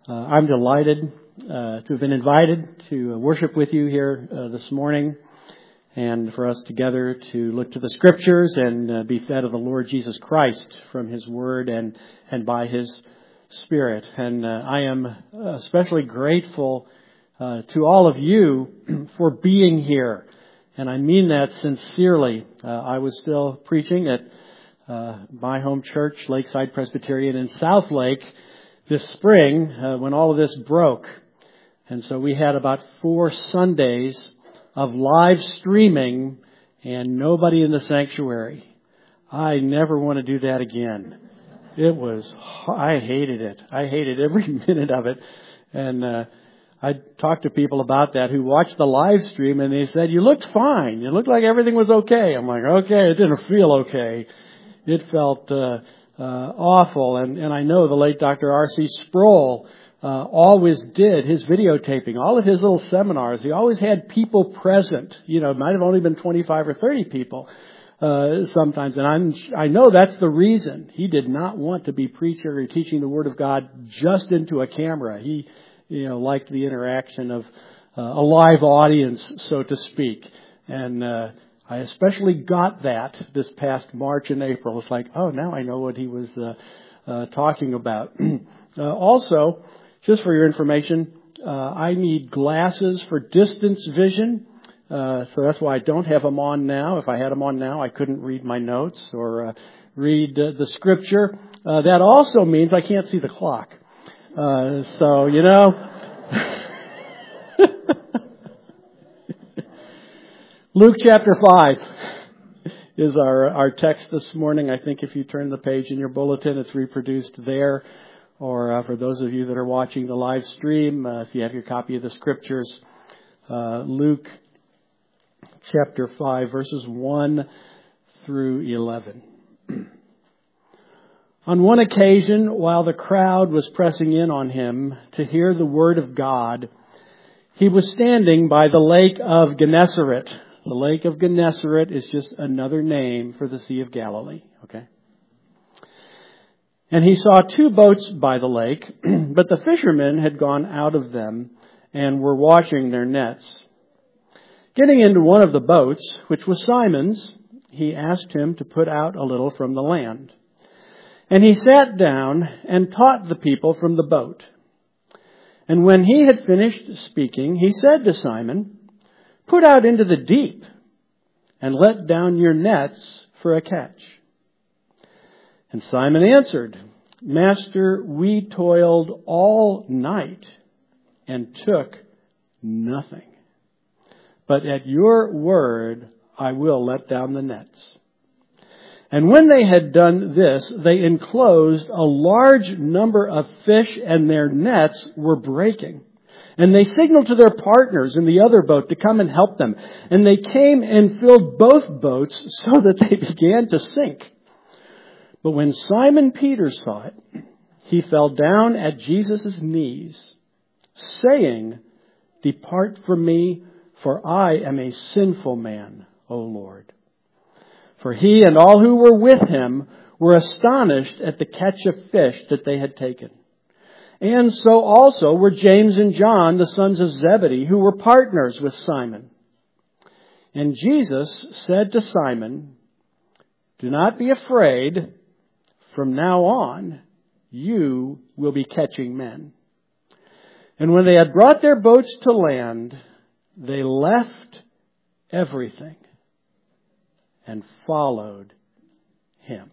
I'm delighted to have been invited to worship with you here this morning, and for us together to look to the Scriptures and be fed of the Lord Jesus Christ from His Word and by His Spirit. And I am especially grateful to all of you for being here, and I mean that sincerely. I was still preaching at my home church, Lakeside Presbyterian in South Lake, this spring when all of this broke. And so we had about 4 Sundays of live streaming and nobody in the sanctuary. I never want to do that again. I hated it. I hated every minute of it. And I talked to people about that who watched the live stream, and they said, "You looked fine. You looked like everything was okay." I'm like, okay, it didn't feel okay. It felt awful. And I know the late Dr. R.C. Sproul always did his videotaping, all of his little seminars. He always had people present. You know, it might have only been 25 or 30 people sometimes. And I know that's the reason. He did not want to be preaching or teaching the Word of God just into a camera. He, liked the interaction of a live audience, so to speak. And I especially got that this past March and April. It's like, oh, now I know what he was talking about. Also, just for your information, I need glasses for distance vision. So that's why I don't have them on now. If I had them on now, I couldn't read my notes or read the Scripture. That also means I can't see the clock. Luke chapter 5 is our text this morning. I think if you turn the page in your bulletin, it's reproduced there. Or for those of you that are watching the live stream, if you have your copy of the Scriptures, Luke chapter 5, verses 1 through 11. On one occasion, while the crowd was pressing in on him to hear the word of God, he was standing by the lake of Gennesaret. The lake of Gennesaret is just another name for the Sea of Galilee, okay? And he saw 2 boats by the lake, but the fishermen had gone out of them and were washing their nets. Getting into one of the boats, which was Simon's, he asked him to put out a little from the land. And he sat down and taught the people from the boat. And when he had finished speaking, he said to Simon, "Put out into the deep and let down your nets for a catch." And Simon answered, "Master, we toiled all night and took nothing. But at your word, I will let down the nets." And when they had done this, they enclosed a large number of fish, and their nets were breaking. And they signaled to their partners in the other boat to come and help them. And they came and filled both boats so that they began to sink. But when Simon Peter saw it, he fell down at Jesus' knees, saying, "Depart from me, for I am a sinful man, O Lord." For he and all who were with him were astonished at the catch of fish that they had taken. And so also were James and John, the sons of Zebedee, who were partners with Simon. And Jesus said to Simon, "Do not be afraid. From now on, you will be catching men." And when they had brought their boats to land, they left everything and followed him.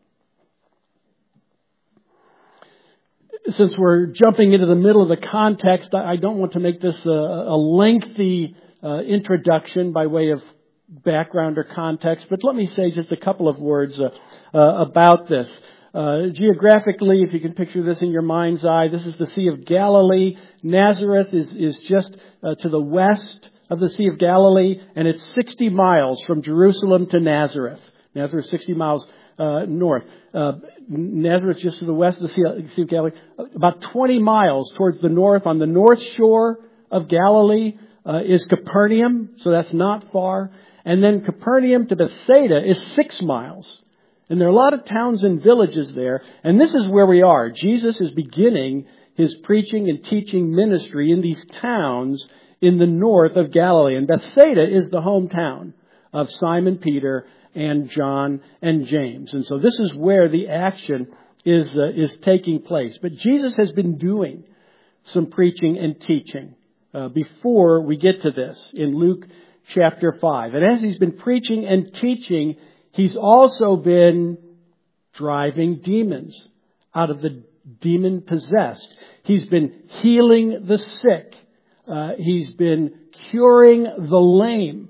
Since we're jumping into the middle of the context, I don't want to make this a lengthy introduction by way of background or context, but let me say just a couple of words about this. Geographically, if you can picture this in your mind's eye, this is the Sea of Galilee. Nazareth is just to the west of the Sea of Galilee, and it's 60 miles from Jerusalem to Nazareth. Nazareth is 60 miles north. Nazareth just to the west of the Sea of Galilee. About 20 miles towards the north, on the north shore of Galilee, is Capernaum, so that's not far. And then Capernaum to Bethsaida is 6 miles. And there are a lot of towns and villages there. And this is where we are. Jesus is beginning his preaching and teaching ministry in these towns in the north of Galilee. And Bethsaida is the hometown of Simon Peter and John and James. And so this is where the action is taking place. But Jesus has been doing some preaching and teaching before we get to this in Luke chapter 5. And as he's been preaching and teaching, he's also been driving demons out of the demon-possessed. He's been healing the sick. He's been curing the lame,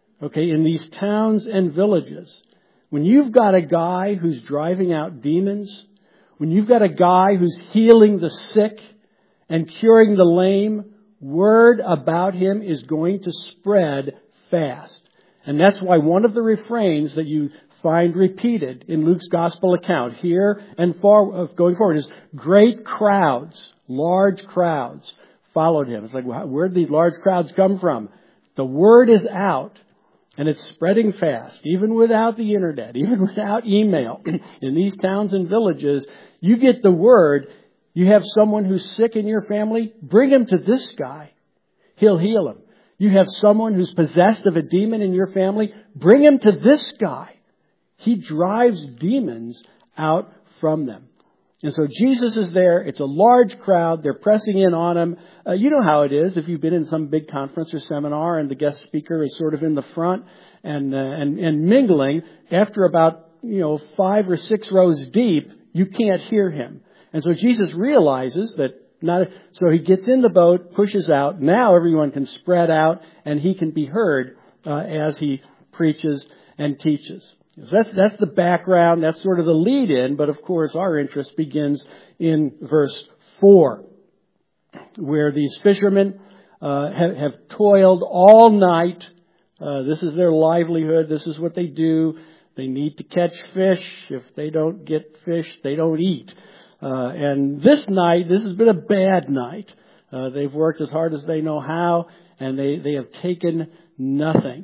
in these towns and villages. When you've got a guy who's driving out demons, when you've got a guy who's healing the sick and curing the lame, word about him is going to spread fast. And that's why one of the refrains that you find repeated in Luke's gospel account here and going forward is great crowds, large crowds followed him. It's like, where did these large crowds come from? The word is out. And it's spreading fast, even without the internet, even without email. In these towns and villages, you get the word. You have someone who's sick in your family, bring him to this guy. He'll heal him. You have someone who's possessed of a demon in your family, bring him to this guy. He drives demons out from them. And so Jesus is there. It's a large crowd. They're pressing in on him. You know how it is if you've been in some big conference or seminar and the guest speaker is sort of in the front and mingling. After about 5 or 6 rows deep, you can't hear him. And so Jesus realizes that so he gets in the boat, pushes out. Now everyone can spread out and he can be heard as he preaches and teaches. So that's the background. That's sort of the lead-in. But of course, our interest begins in verse 4, where these fishermen have toiled all night. This is their livelihood. This is what they do. They need to catch fish. If they don't get fish, they don't eat. And this night, this has been a bad night. They've worked as hard as they know how, and they have taken nothing.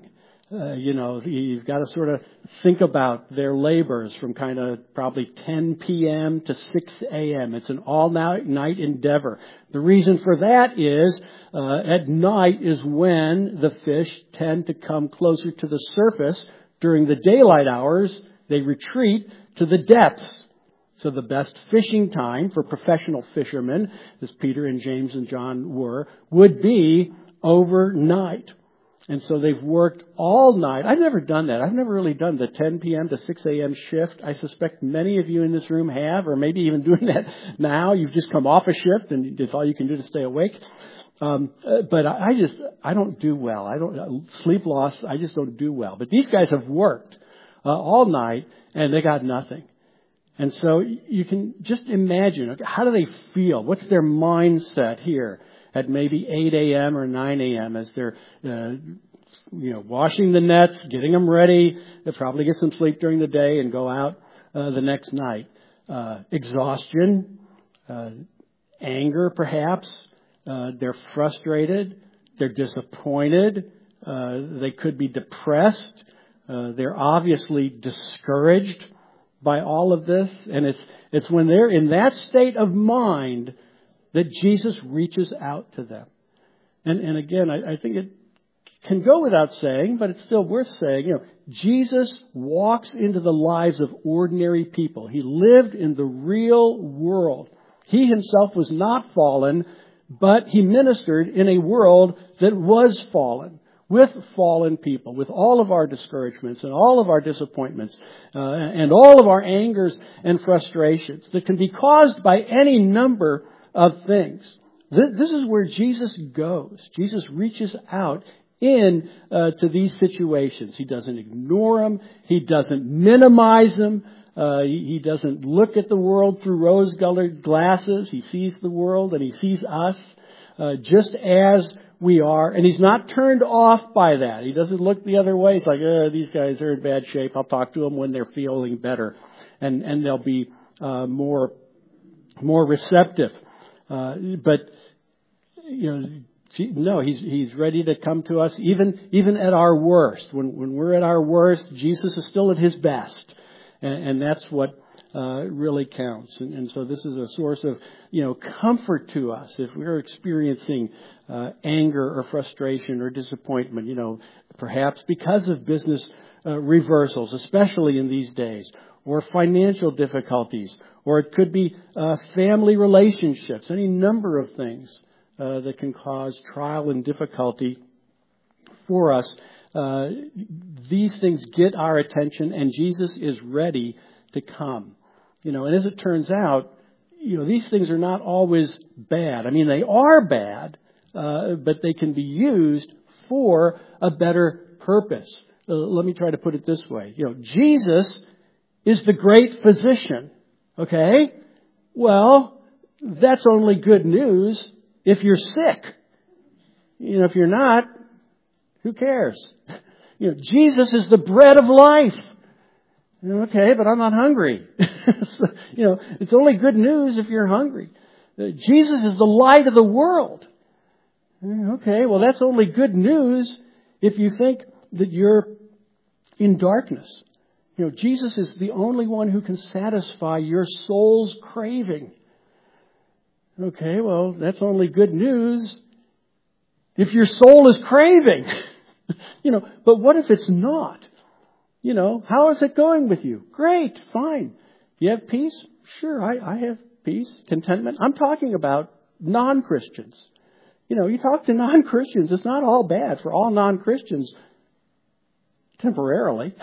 You've got to sort of think about their labors from kind of probably 10 p.m. to 6 a.m. It's an all-night endeavor. The reason for that is at night is when the fish tend to come closer to the surface. During the daylight hours, they retreat to the depths. So the best fishing time for professional fishermen, as Peter and James and John were, would be overnight. And so they've worked all night. I've never done that. I've never really done the 10 p.m. to 6 a.m. shift. I suspect many of you in this room have, or maybe even doing that now. You've just come off a shift and it's all you can do to stay awake. But I don't do well. Sleep loss, I just don't do well. But these guys have worked all night and they got nothing. And so you can just imagine, how do they feel? What's their mindset here at maybe 8 a.m. or 9 a.m. as they're, washing the nets, getting them ready. They'll probably get some sleep during the day and go out the next night. Exhaustion, anger perhaps. They're frustrated. They're disappointed. They could be depressed. They're obviously discouraged by all of this. And it's when they're in that state of mind that Jesus reaches out to them. And again, I think it can go without saying, but it's still worth saying, Jesus walks into the lives of ordinary people. He lived in the real world. He himself was not fallen, but he ministered in a world that was fallen, with fallen people, with all of our discouragements and all of our disappointments and all of our angers and frustrations that can be caused by any number of things. This is where Jesus goes. Jesus reaches out to these situations. He doesn't ignore them. He doesn't minimize them. He doesn't look at the world through rose-colored glasses. He sees the world and he sees us just as we are. And he's not turned off by that. He doesn't look the other way. He's like, these guys are in bad shape. I'll talk to them when they're feeling better. And they'll be more receptive. But no, he's ready to come to us even at our worst. When we're at our worst, Jesus is still at his best, and that's what really counts. And so this is a source of, comfort to us if we're experiencing anger or frustration or disappointment, perhaps because of business reversals, especially in these days, or financial difficulties, or it could be family relationships, any number of things that can cause trial and difficulty for us. These things get our attention, and Jesus is ready to come. And as it turns out, these things are not always bad. I mean, they are bad, but they can be used for a better purpose. Let me try to put it this way. Jesus is the great physician. Okay? Well, that's only good news if you're sick. If you're not, who cares? Jesus is the bread of life. Okay, but I'm not hungry. So, it's only good news if you're hungry. Jesus is the light of the world. Okay, well, that's only good news if you think that you're in darkness. Jesus is the only one who can satisfy your soul's craving. Okay, well, that's only good news if your soul is craving. But what if it's not? How is it going with you? Great, fine. You have peace? Sure, I have peace, contentment. I'm talking about non-Christians. You talk to non-Christians, it's not all bad for all non-Christians temporarily.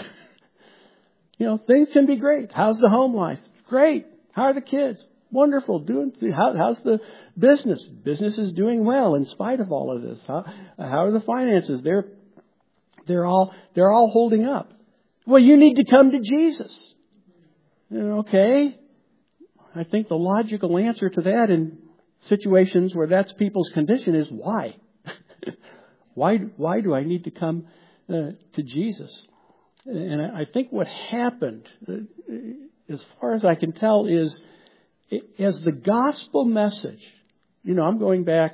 Things can be great. How's the home life? Great. How are the kids? Wonderful. How's the business? Business is doing well in spite of all of this. How are the finances? They're all holding up. Well, you need to come to Jesus. Okay. I think the logical answer to that in situations where that's people's condition is why? Why do I need to come to Jesus? And I think what happened, as far as I can tell, is as the gospel message, I'm going back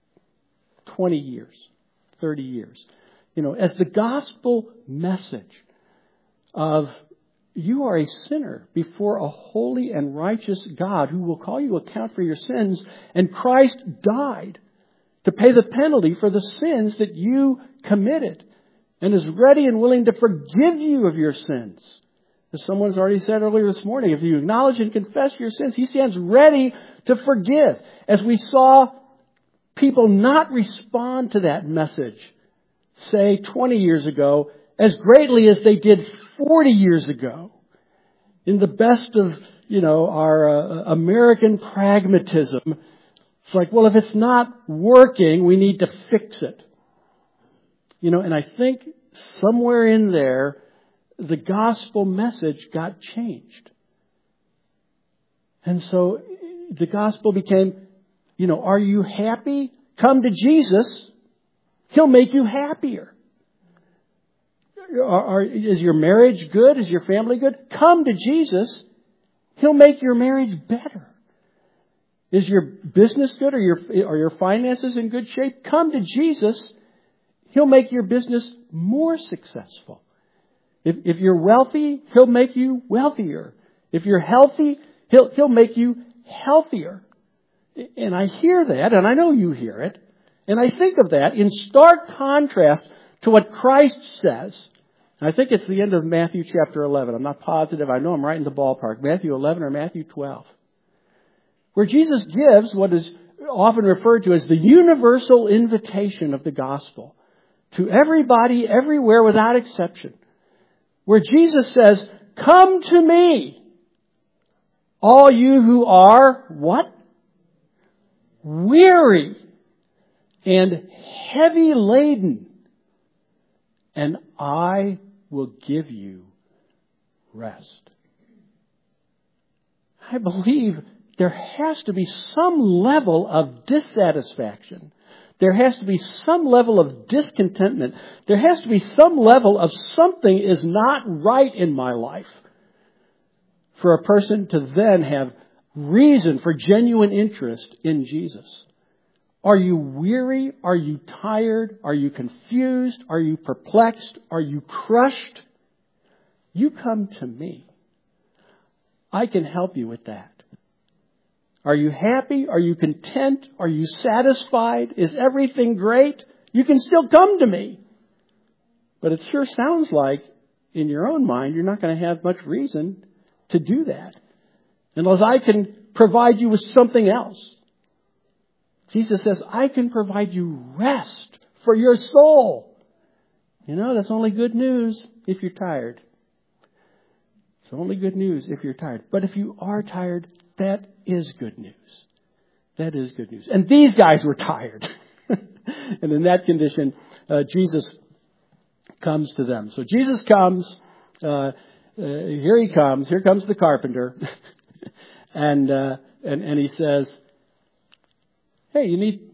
20 years, 30 years, as the gospel message of you are a sinner before a holy and righteous God who will call you account for your sins, and Christ died to pay the penalty for the sins that you committed and is ready and willing to forgive you of your sins. As someone's already said earlier this morning, if you acknowledge and confess your sins, He stands ready to forgive. As we saw people not respond to that message, say 20 years ago, as greatly as they did 40 years ago. In the best of, our American pragmatism, it's like, well, if it's not working, we need to fix it. And I think somewhere in there, the gospel message got changed. And so the gospel became, are you happy? Come to Jesus. He'll make you happier. Is your marriage good? Is your family good? Come to Jesus. He'll make your marriage better. Is your business good? Are your finances in good shape? Come to Jesus. He'll make your business more successful. If you're wealthy, He'll make you wealthier. If you're healthy, He'll make you healthier. And I hear that, and I know you hear it, and I think of that in stark contrast to what Christ says. I think it's the end of Matthew chapter 11. I'm not positive. I know I'm right in the ballpark. Matthew 11 or Matthew 12. Where Jesus gives what is often referred to as the universal invitation of the gospel to everybody, everywhere, without exception. Where Jesus says, come to me, all you who are, what? Weary and heavy laden, and I will give you rest. I believe there has to be some level of dissatisfaction. There has to be some level of discontentment. There has to be some level of something is not right in my life for a person to then have reason for genuine interest in Jesus. Are you weary? Are you tired? Are you confused? Are you perplexed? Are you crushed? You come to me. I can help you with that. Are you happy? Are you content? Are you satisfied? Is everything great? You can still come to me. But it sure sounds like in your own mind you're not going to have much reason to do that unless I can provide you with something else. Jesus says, I can provide you rest for your soul. You know, that's only good news if you're tired. It's only good news if you're tired. But if you are tired, that is good news. That is good news. And these guys were tired. And in that condition, Jesus comes to them. So Jesus comes. Here he comes. Here comes the carpenter. And he says, hey,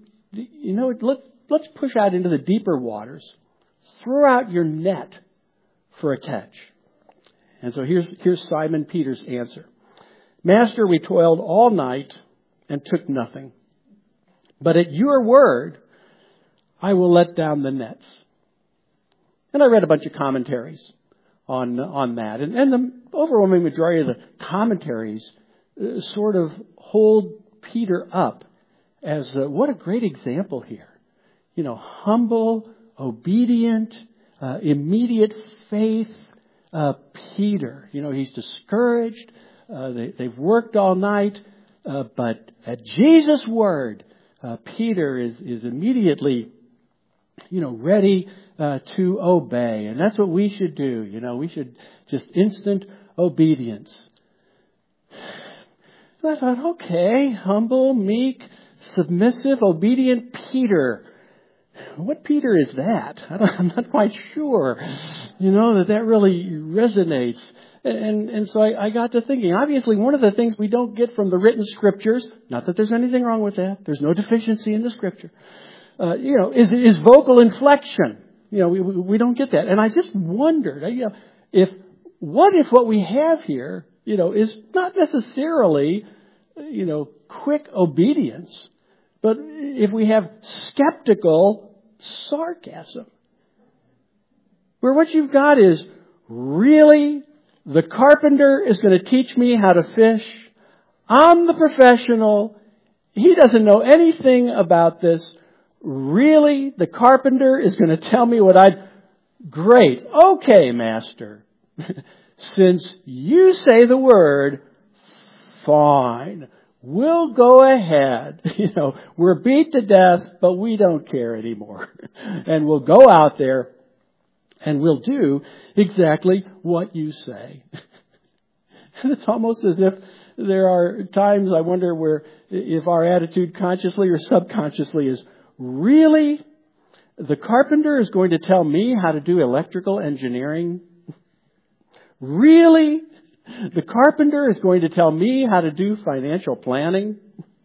let's push out into the deeper waters. Throw out your net for a catch. And so here's Simon Peter's answer. Master, we toiled all night and took nothing. But at your word, I will let down the nets. And I read a bunch of commentaries on that. And the overwhelming majority of the commentaries sort of hold Peter up as what a great example here. You know, humble, obedient, immediate faith. Peter, you know, he's discouraged. They've worked all night. But at Jesus' word, Peter is immediately, you know, ready to obey. And that's what we should do. You know, we should just instant obedience. So I thought, okay, humble, meek, submissive, obedient Peter. What Peter is that? I'm not quite sure, you know, that really resonates. And so I got to thinking, obviously one of the things we don't get from the written scriptures, not that there's anything wrong with that, there's no deficiency in the scripture, you know, is vocal inflection. You know, we don't get that. And I just wondered, you know, what if what we have here, you know, is not necessarily, you know, quick obedience, but if we have skeptical sarcasm, where what you've got is, really, the carpenter is going to teach me how to fish. I'm the professional. He doesn't know anything about this. Really, the carpenter is going to tell me what Great. Okay, master. Since you say the word, fine. We'll go ahead. You know, we're beat to death, but we don't care anymore. And we'll go out there and we'll do exactly what you say. And it's almost as if there are times, I wonder, where if our attitude consciously or subconsciously is, really? The carpenter is going to tell me how to do electrical engineering? Really? The carpenter is going to tell me how to do financial planning?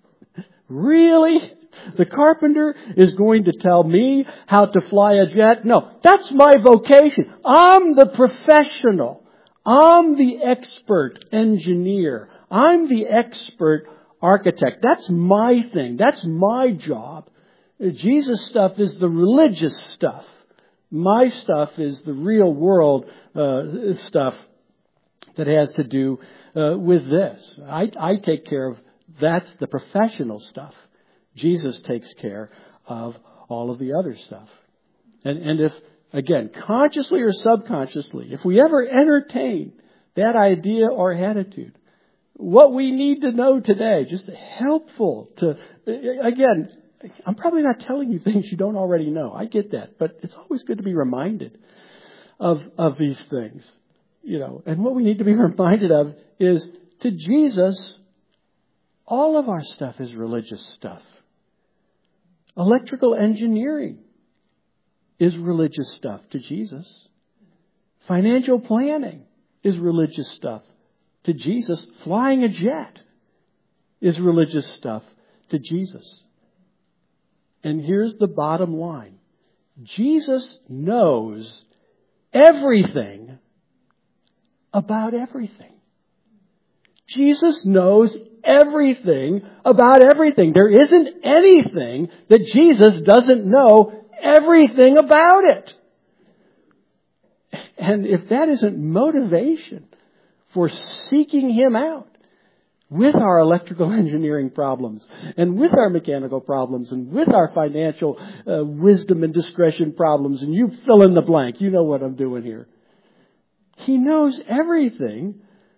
Really? The carpenter is going to tell me how to fly a jet? No, that's my vocation. I'm the professional. I'm the expert engineer. I'm the expert architect. That's my thing. That's my job. Jesus' stuff is the religious stuff. My stuff is the real world stuff that has to do with this. I take care of, that's the professional stuff. Jesus takes care of all of the other stuff. And if, again, consciously or subconsciously, if we ever entertain that idea or attitude, what we need to know today, just helpful to, again, I'm probably not telling you things you don't already know. I get that. But it's always good to be reminded of these things. You know, and what we need to be reminded of is, to Jesus, all of our stuff is religious stuff. Electrical engineering is religious stuff to Jesus. Financial planning is religious stuff to Jesus. Flying a jet is religious stuff to Jesus. And here's the bottom line. Jesus knows everything about everything. Jesus knows everything about everything. There isn't anything that Jesus doesn't know everything about it. And if that isn't motivation for seeking Him out with our electrical engineering problems and with our mechanical problems and with our financial wisdom and discretion problems. And you fill in the blank. You know what I'm doing here. He knows everything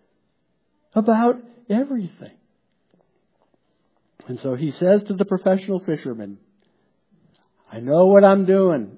about everything. And so He says to the professional fisherman, I know what I'm doing.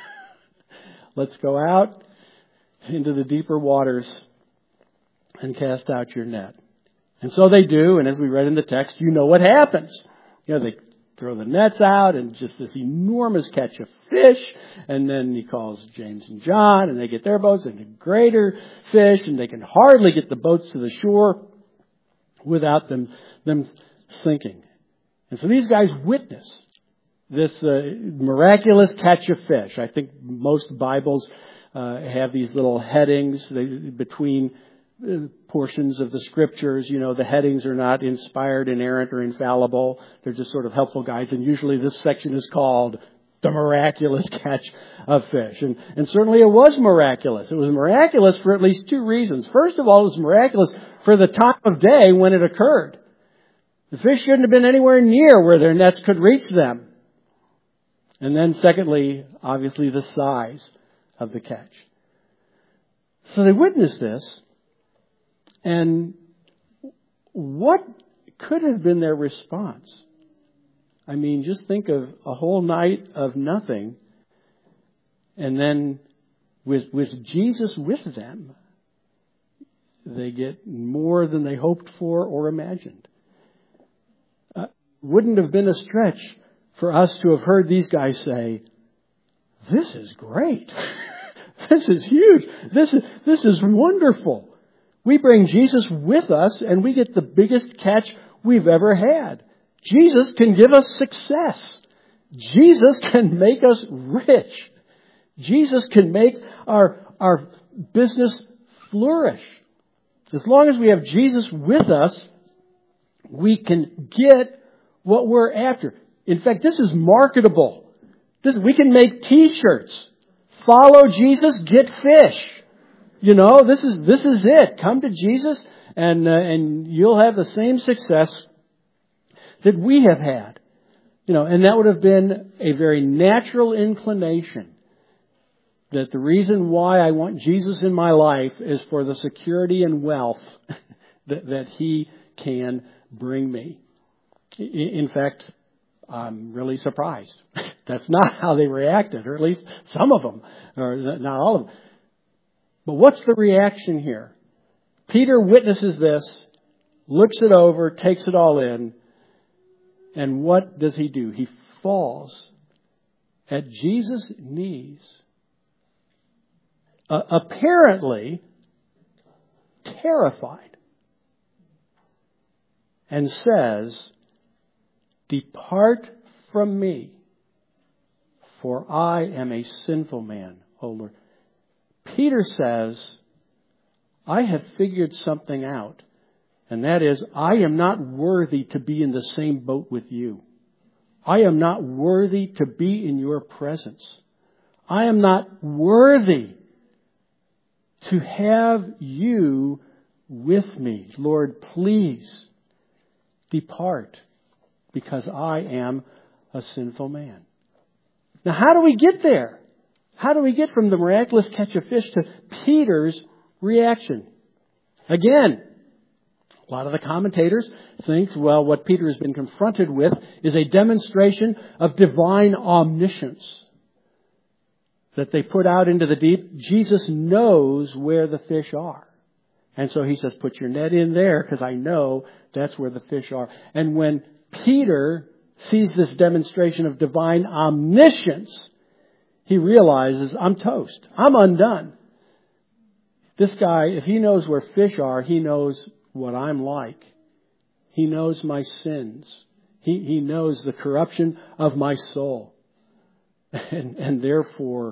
Let's go out into the deeper waters and cast out your net. And so they do, and as we read in the text, you know what happens. They throw the nets out, and just this enormous catch of fish, and then He calls James and John, and they get their boats, and a greater fish, and they can hardly get the boats to the shore without them sinking. And so these guys witness this miraculous catch of fish. I think most Bibles have these little headings between portions of the Scriptures. The headings are not inspired, inerrant, or infallible. They're just sort of helpful guides. And usually this section is called the miraculous catch of fish. And certainly it was miraculous. It was miraculous for at least two reasons. First of all, it was miraculous for the time of day when it occurred. The fish shouldn't have been anywhere near where their nets could reach them. And then secondly, obviously the size of the catch. So they witnessed this. And what could have been their response? I mean, just think of a whole night of nothing, and then with Jesus with them, they get more than they hoped for or imagined. Wouldn't have been a stretch for us to have heard these guys say, "This is great. This is huge. This is wonderful. We bring Jesus with us and we get the biggest catch we've ever had. Jesus can give us success. Jesus can make us rich. Jesus can make our business flourish. As long as we have Jesus with us, we can get what we're after." In fact, this is marketable. We can make T-shirts. Follow Jesus, get fish. This is it. Come to Jesus and you'll have the same success that we have had. And that would have been a very natural inclination, that the reason why I want Jesus in my life is for the security and wealth that He can bring me. In fact, I'm really surprised. That's not how they reacted, or at least some of them, or not all of them. But what's the reaction here? Peter witnesses this, looks it over, takes it all in, and what does he do? He falls at Jesus' knees, apparently terrified, and says, "Depart from me, for I am a sinful man, O Lord." Peter says, I have figured something out, and that is, I am not worthy to be in the same boat with you. I am not worthy to be in your presence. I am not worthy to have you with me. Lord, please depart, because I am a sinful man. Now, how do we get there? How do we get from the miraculous catch of fish to Peter's reaction? Again, a lot of the commentators think, what Peter has been confronted with is a demonstration of divine omniscience that they put out into the deep. Jesus knows where the fish are. And so He says, put your net in there because I know that's where the fish are. And when Peter sees this demonstration of divine omniscience, he realizes, I'm toast. I'm undone. This guy, if he knows where fish are, he knows what I'm like. He knows my sins. He knows the corruption of my soul. And therefore,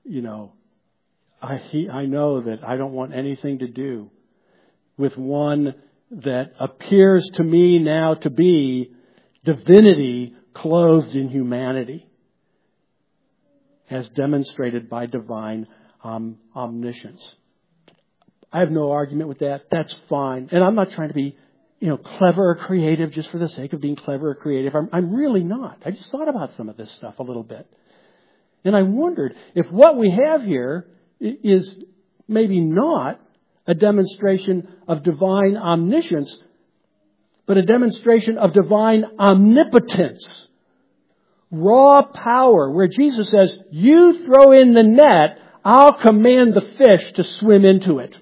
I know that I don't want anything to do with one that appears to me now to be divinity clothed in humanity, as demonstrated by divine omniscience. I have no argument with that. That's fine. And I'm not trying to be, clever or creative just for the sake of being clever or creative. I'm really not. I just thought about some of this stuff a little bit. And I wondered if what we have here is maybe not a demonstration of divine omniscience, but a demonstration of divine omnipotence. Raw power, where Jesus says, you throw in the net, I'll command the fish to swim into it.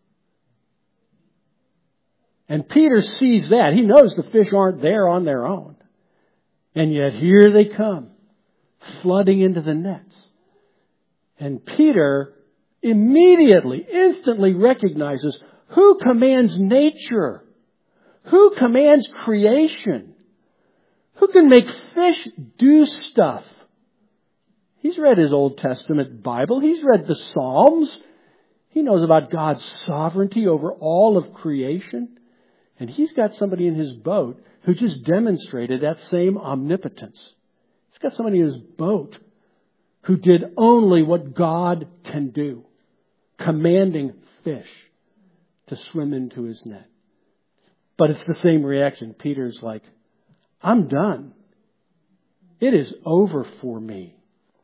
And Peter sees that. He knows the fish aren't there on their own. And yet here they come, flooding into the nets. And Peter immediately, instantly recognizes who commands nature, who commands creation, who can make fish do stuff. He's read his Old Testament Bible. He's read the Psalms. He knows about God's sovereignty over all of creation. And he's got somebody in his boat who just demonstrated that same omnipotence. He's got somebody in his boat who did only what God can do, commanding fish to swim into his net. But it's the same reaction. Peter's like, I'm done. It is over for me.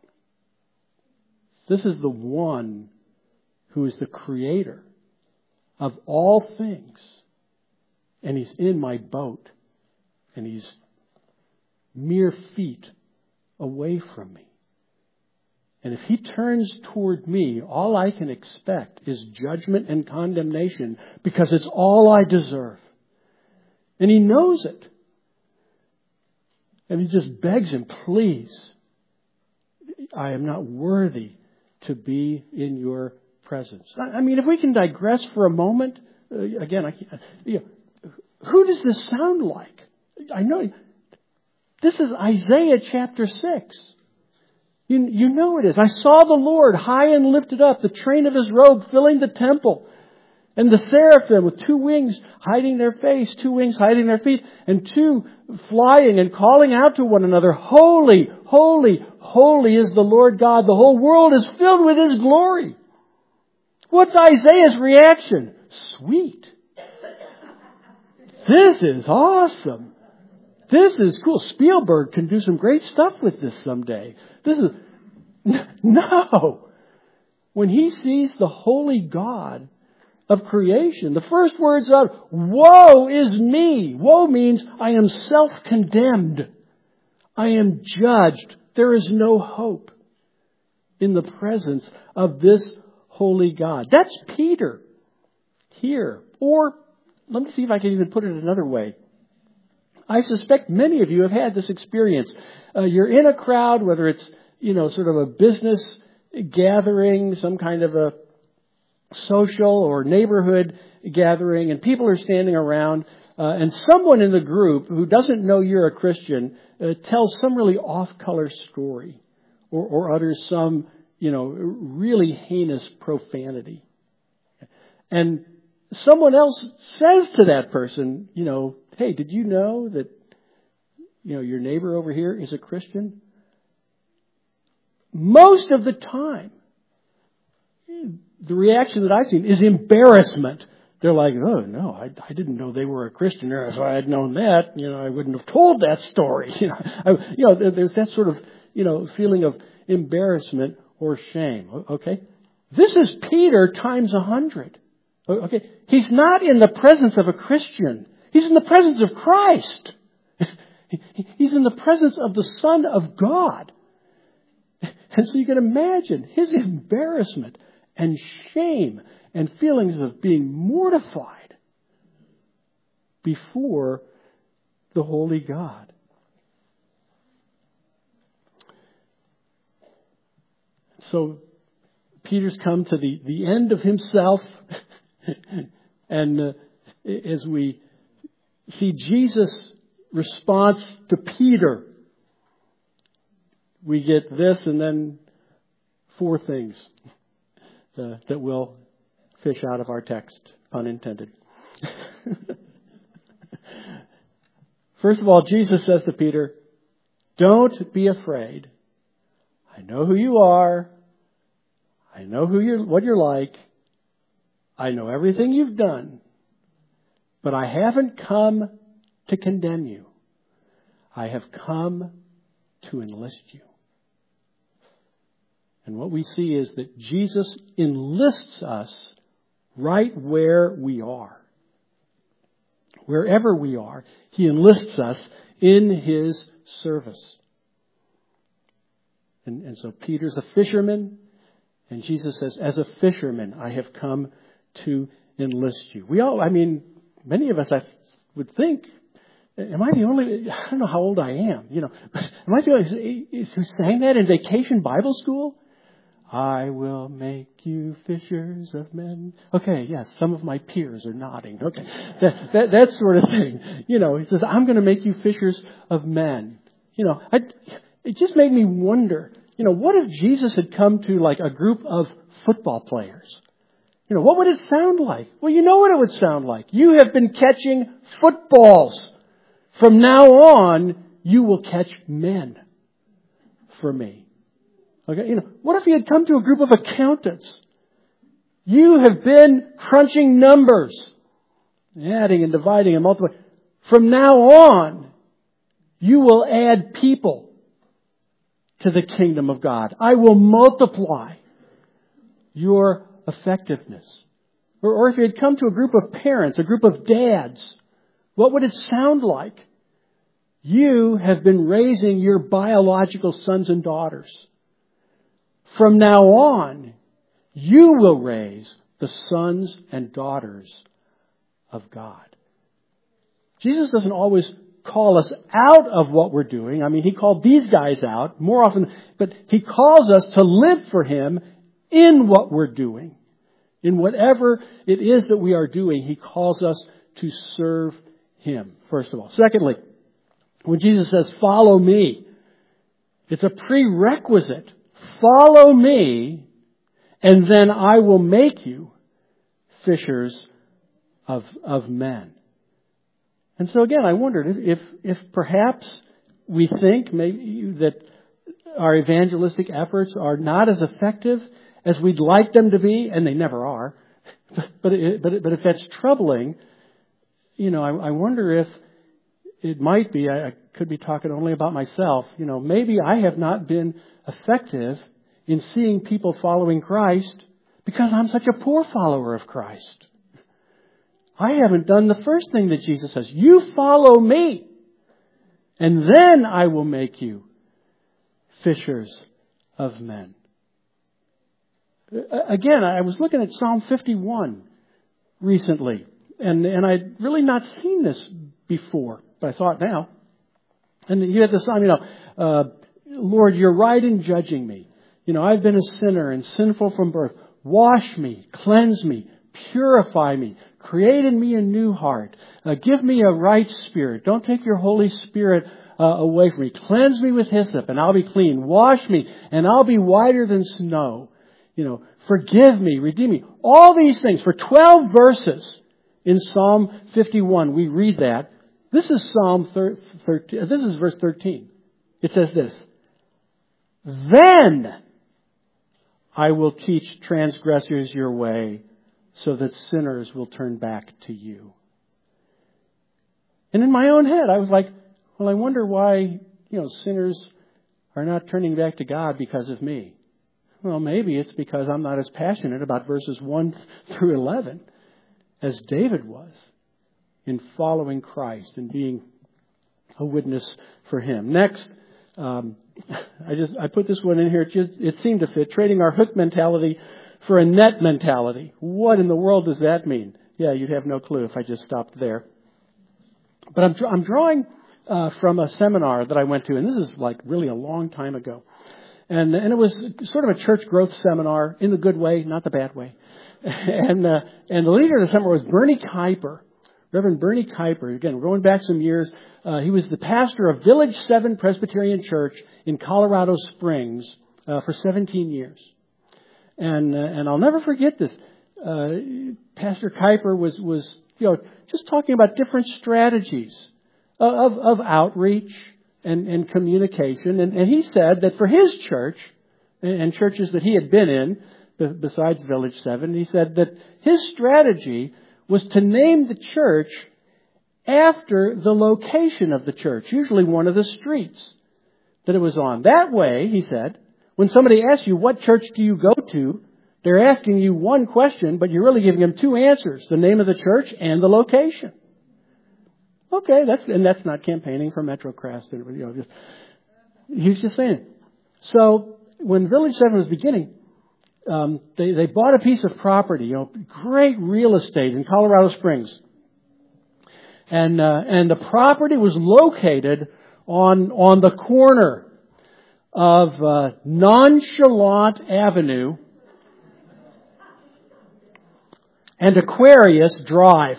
This is the one who is the creator of all things. And he's in my boat. And he's mere feet away from me. And if he turns toward me, all I can expect is judgment and condemnation because it's all I deserve. And he knows it. And he just begs him, please, I am not worthy to be in your presence. I mean, if we can digress for a moment, again, who does this sound like? I know this is Isaiah chapter 6. You know it is. I saw the Lord high and lifted up, the train of his robe filling the temple. And the seraphim with 2 wings hiding their face, 2 wings hiding their feet, and 2 flying and calling out to one another, holy, holy, holy is the Lord God. The whole world is filled with his glory. What's Isaiah's reaction? Sweet. This is awesome. This is cool. Spielberg can do some great stuff with this someday. No. When he sees the holy God of creation, the first words are, woe is me. Woe means I am self-condemned. I am judged. There is no hope in the presence of this holy God. That's Peter here. Or, let me see if I can even put it another way. I suspect many of you have had this experience. You're in a crowd, whether it's, sort of a business gathering, some kind of a social or neighborhood gathering, and people are standing around, and someone in the group who doesn't know you're a Christian tells some really off-color story or utters some, really heinous profanity. And someone else says to that person, hey, did you know that, your neighbor over here is a Christian? Most of the time, the reaction that I've seen is embarrassment. They're like, oh, no, I didn't know they were a Christian. If I had known that, I wouldn't have told that story. There's that sort of, feeling of embarrassment or shame. Okay? This is Peter times 100. Okay? He's not in the presence of a Christian. He's in the presence of Christ. He's in the presence of the Son of God. And so you can imagine his embarrassment and shame and feelings of being mortified before the holy God. So Peter's come to the end of himself. And as we see Jesus' response to Peter, we get this and then 4 things that we'll fish out of our text, pun intended. First of all, Jesus says to Peter, don't be afraid. I know who you are. I know what you're like. I know everything you've done, but I haven't come to condemn you. I have come to enlist you. And what we see is that Jesus enlists us right where we are. Wherever we are, He enlists us in His service. And so Peter's a fisherman, and Jesus says, as a fisherman, I have come to enlist you. Many of us, I would think, am I the only, I don't know how old I am, am I the only who sang that in Vacation Bible School? I will make you fishers of men. Okay, yes, some of my peers are nodding. Okay, that sort of thing. He says, I'm going to make you fishers of men. It just made me wonder, what if Jesus had come to like a group of football players? What would it sound like? Well, you know what it would sound like. You have been catching footballs. From now on, you will catch men for me. Okay, what if he had come to a group of accountants? You have been crunching numbers, adding and dividing and multiplying. From now on, you will add people to the kingdom of God. I will multiply your effectiveness. Or if you had come to a group of parents, a group of dads, what would it sound like? You have been raising your biological sons and daughters. From now on, you will raise the sons and daughters of God. Jesus doesn't always call us out of what we're doing. He called these guys out more often, but He calls us to live for Him in what we're doing. In whatever it is that we are doing, He calls us to serve Him, first of all. Secondly, when Jesus says, follow me, it's a prerequisite. Follow me, and then I will make you fishers of men. And so again, I wondered if perhaps we think maybe that our evangelistic efforts are not as effective as we'd like them to be, and they never are. But if that's troubling, I wonder if it might be, I could be talking only about myself, maybe I have not been effective in seeing people following Christ because I'm such a poor follower of Christ. I haven't done the first thing that Jesus says. You follow me, and then I will make you fishers of men. Again, I was looking at Psalm 51 recently, and I'd really not seen this before, but I saw it now. And you had this psalm, Lord, you're right in judging me. I've been a sinner and sinful from birth. Wash me, cleanse me, purify me, create in me a new heart. Give me a right spirit. Don't take your Holy Spirit away from me. Cleanse me with hyssop and I'll be clean. Wash me and I'll be whiter than snow. Forgive me, redeem me. All these things for 12 verses in Psalm 51. We read that. This is Psalm 13. This is verse 13. It says this. Then I will teach transgressors your way so that sinners will turn back to you. And in my own head, I was like, well, I wonder why, sinners are not turning back to God because of me. Well, maybe it's because I'm not as passionate about verses 1 through 11 as David was in following Christ and being a witness for Him. Next, I put this one in here. It seemed to fit. Trading our hook mentality for a net mentality. What in the world does that mean? Yeah, you'd have no clue if I just stopped there. But I'm drawing from a seminar that I went to, and this is like really a long time ago. And it was sort of a church growth seminar in the good way, not the bad way. And the leader of the seminar was Bernie Kuyper, Reverend Bernie Kuyper. Again, we're going back some years. He was the pastor of Village 7 Presbyterian Church in Colorado Springs for 17 years. And I'll never forget this. Pastor Kuyper was just talking about different strategies of outreach and communication. And he said that for his church and churches that he had been in, besides Village 7. He said that his strategy was to name the church after the location of the church, usually one of the streets that it was on. That way, he said, when somebody asks you, what church do you go to, they're asking you one question, but you're really giving them two answers, the name of the church and the location. Okay, that's not campaigning for MetroCrest. He was just saying. So when Village 7 was beginning, they bought a piece of property, great real estate in Colorado Springs. And the property was located on the corner of Nonchalant Avenue and Aquarius Drive.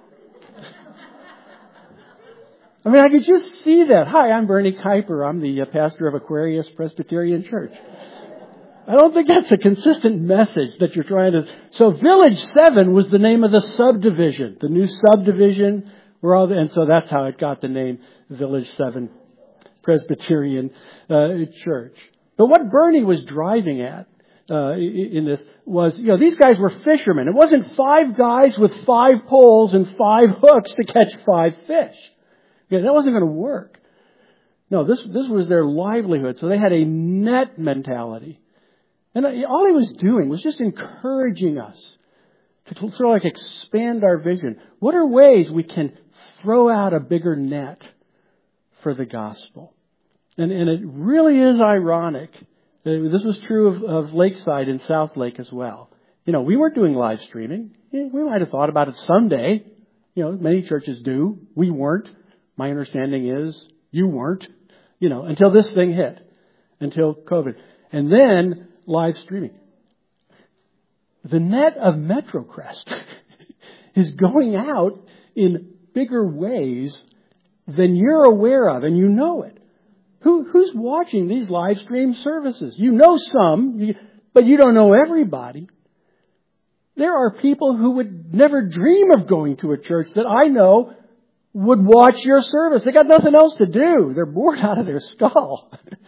I mean, I could just see that. Hi, I'm Bernie Kuiper. I'm the pastor of Aquarius Presbyterian Church. I don't think that's a consistent message that you're trying to... So Village 7 was the name of the subdivision, the new subdivision. And so that's how it got the name Village 7 Presbyterian Church. But what Bernie was driving at in this was, these guys were fishermen. It wasn't 5 guys with 5 poles and 5 hooks to catch 5 fish. That wasn't going to work. No, this was their livelihood. So they had a net mentality. And all he was doing was just encouraging us to sort of like expand our vision. What are ways we can throw out a bigger net for the gospel? And it really is ironic. This was true of Lakeside and South Lake as well. We weren't doing live streaming. We might have thought about it someday. Many churches do. We weren't. My understanding is you weren't, until this thing hit, until COVID. And then live streaming. The net of MetroCrest is going out in bigger ways than you're aware of, and you know it. Who's watching these live stream services? You know some, but you don't know everybody. There are people who would never dream of going to a church that I know would watch your service. They got nothing else to do. They're bored out of their skull.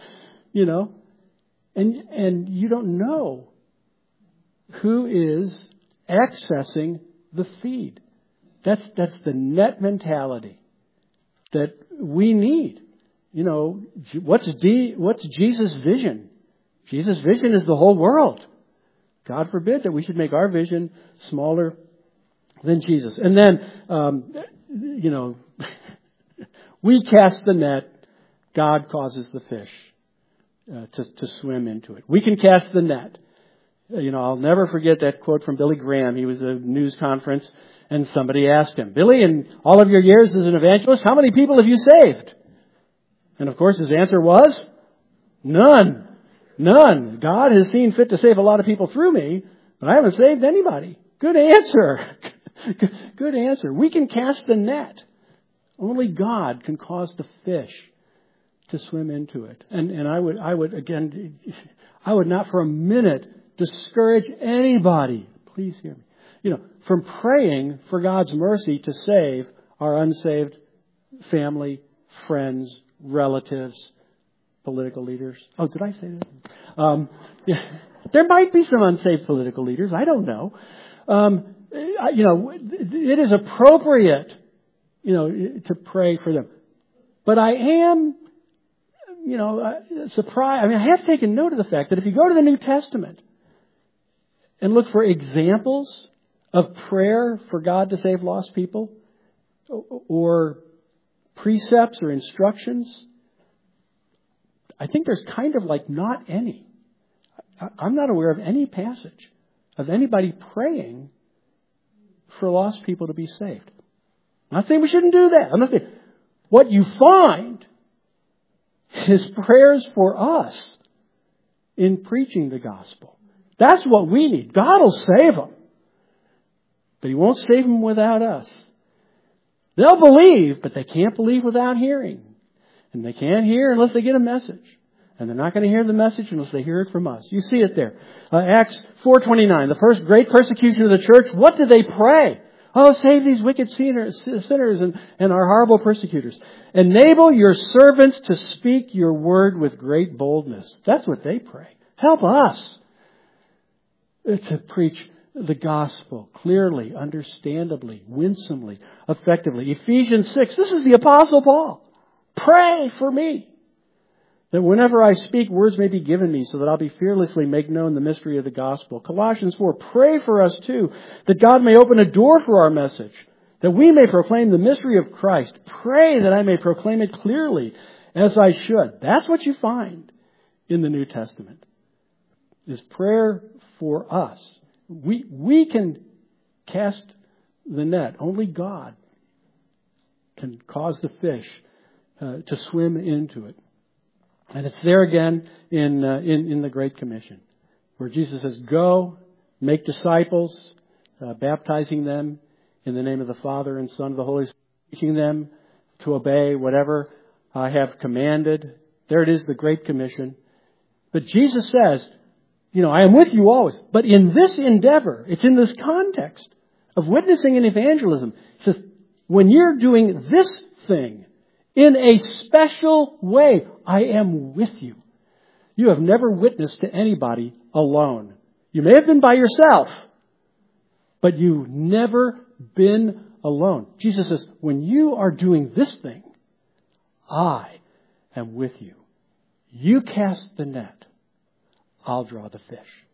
And you don't know who is accessing the feed. That's the net mentality that we need. What's Jesus' vision? Jesus' vision is the whole world. God forbid that we should make our vision smaller than Jesus. And then, we cast the net. God causes the fish to swim into it. We can cast the net. I'll never forget that quote from Billy Graham. He was at a news conference and somebody asked him, Billy, in all of your years as an evangelist, how many people have you saved? And of course his answer was, none. None. God has seen fit to save a lot of people through me, but I haven't saved anybody. Good answer. Good answer. We can cast the net. Only God can cause the fish to swim into it. And I would not for a minute discourage anybody, please hear me, from praying for God's mercy to save our unsaved family, friends, relatives, political leaders. Oh, did I say that? There might be some unsaved political leaders. I don't know. It is appropriate, to pray for them. But I am, surprised. I have taken note of the fact that if you go to the New Testament and look for examples of prayer for God to save lost people, or precepts or instructions, I think there's kind of like not any. I'm not aware of any passage of anybody praying for lost people to be saved. I'm not saying we shouldn't do that. I'm not saying. What you find is prayers for us in preaching the gospel. That's what we need. God will save them. But He won't save them without us. They'll believe, but they can't believe without hearing. And they can't hear unless they get a message. And they're not going to hear the message unless they hear it from us. You see it there. Acts 4:29, the first great persecution of the church. What did they pray? Oh, save these wicked sinners and our horrible persecutors. Enable your servants to speak your word with great boldness. That's what they pray. Help us. to preach the gospel clearly, understandably, winsomely, effectively. Ephesians 6, this is the Apostle Paul. Pray for me, that whenever I speak, words may be given me so that I'll be fearlessly make known the mystery of the gospel. Colossians 4, pray for us too, that God may open a door for our message, that we may proclaim the mystery of Christ. Pray that I may proclaim it clearly as I should. That's what you find in the New Testament, is prayer for us. We can cast the net. Only God can cause the fish to swim into it. And it's there again in the Great Commission, where Jesus says, go, make disciples, baptizing them in the name of the Father and Son and the Holy Spirit, teaching them to obey whatever I have commanded. There it is, the Great Commission. But Jesus says, I am with you always. But in this endeavor, it's in this context of witnessing and evangelism. He says, when you're doing this thing in a special way, I am with you. You have never witnessed to anybody alone. You may have been by yourself, but you've never been alone. Jesus says, when you are doing this thing, I am with you. You cast the net, I'll draw the fish.